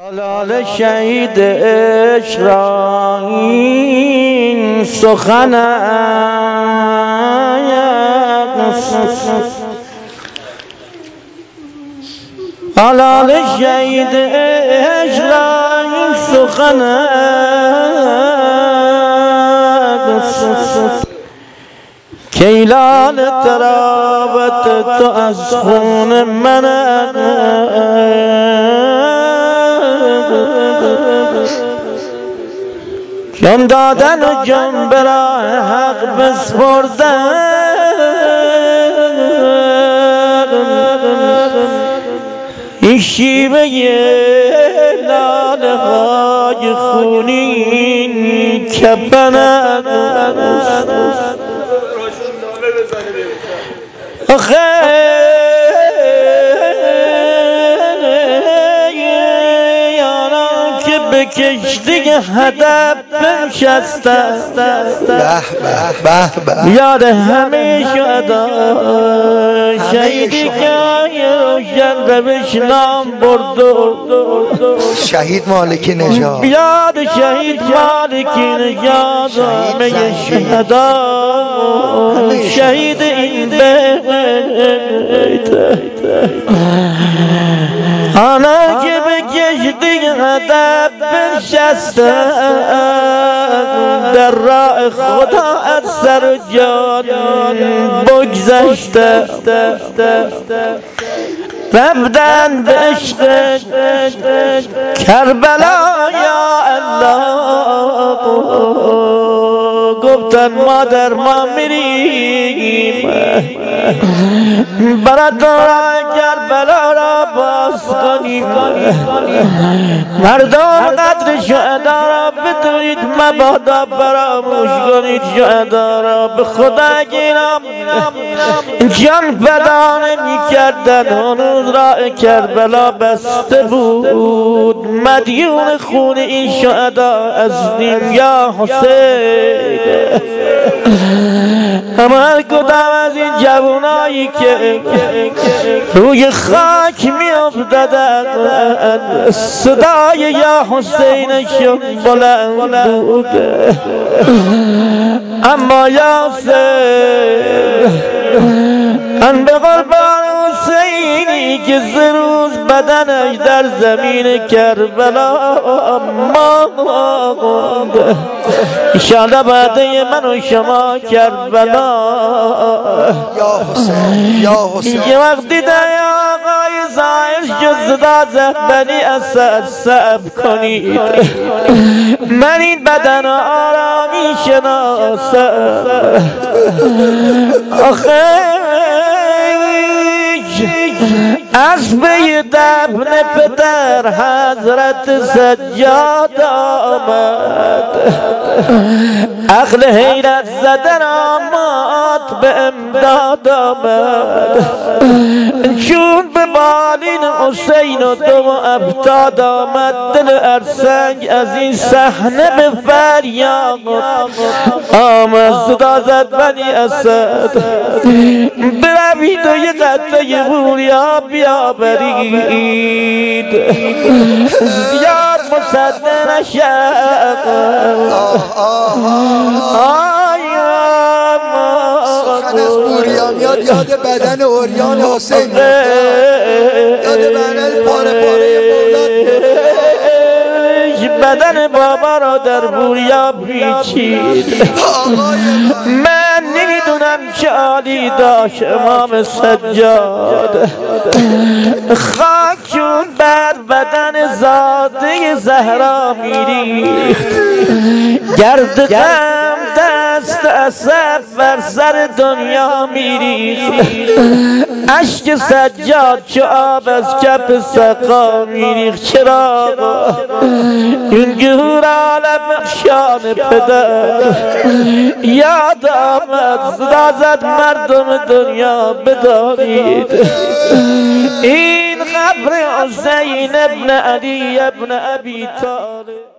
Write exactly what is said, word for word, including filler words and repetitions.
حلال شهید عشق را این سخن حلال شهید عشق را این سخن کیلال تراوت تو از خون من جان دادن و جان برای حق بسپردن این شیوه لاله های خونین کپنن آخه یاران که به کشتی هدف بنشستن یاد همه شهدا شهیدی که روشن روش نام برد شهید مالکی نژاد یاد شهید مالکی نژاد همه شهدا شهید این بیت آنها که به کشتی هدف بنشستن در راه خدا از سر و جان بگذشته رفتن به عشق کربلا یا الله گفتن مادر ما میریم برات راه کربلا را باز کنیم مردم قدر شهدا را بدونید مبادا فراموش کنید شهدا را به خدا گیرم جان فدا نمی‌کردن هنوز راه کربلا بسته بود مدیون خون این شهدا هستیم یا حسین اما هر کدام از این جوانایی که روی خاک می افتادن صدای یا حسینشون بلند بود اما یا حسین ان به قربان حسینی که زروز بدنش در زمین کربلا ماند انشاءالله بعده من و شما کربلا یا حسین یا حسین یه وقتی در آقای زاهر شد صدا زد بنی اسد صبر کنید من این بدن آرامی شناسم آخه اسبه دفن پدر حضرت سجاد آمد عقل حیرت زدن آمد به امداد آمد چون به بالین حسین و دو ابتاد آمد دل ارسنگ از این صحنه به فریاد آمد صدا زد بنی اسد بروید و یه قطعه بوریا بیاورید زیاد مصدق نشد سخن از بوریا میاد یاد بدن اوریان حسین یاد بدن پاره پاره بدن بابا را در بوریا پیچید من نمیدونم چه حالی داشت امام سجاد خاک چون بر بدن زاده زهرا میریخت گرد غم دست اسد بر سر دنیا میریخت اشک سجاد چو آب از کف سقا میریخت چرا این گهور عالم شان پدر یاد آمد صدا زد مردم دنیا بدانید این قبر حسین ابن علی ابن ابی طالب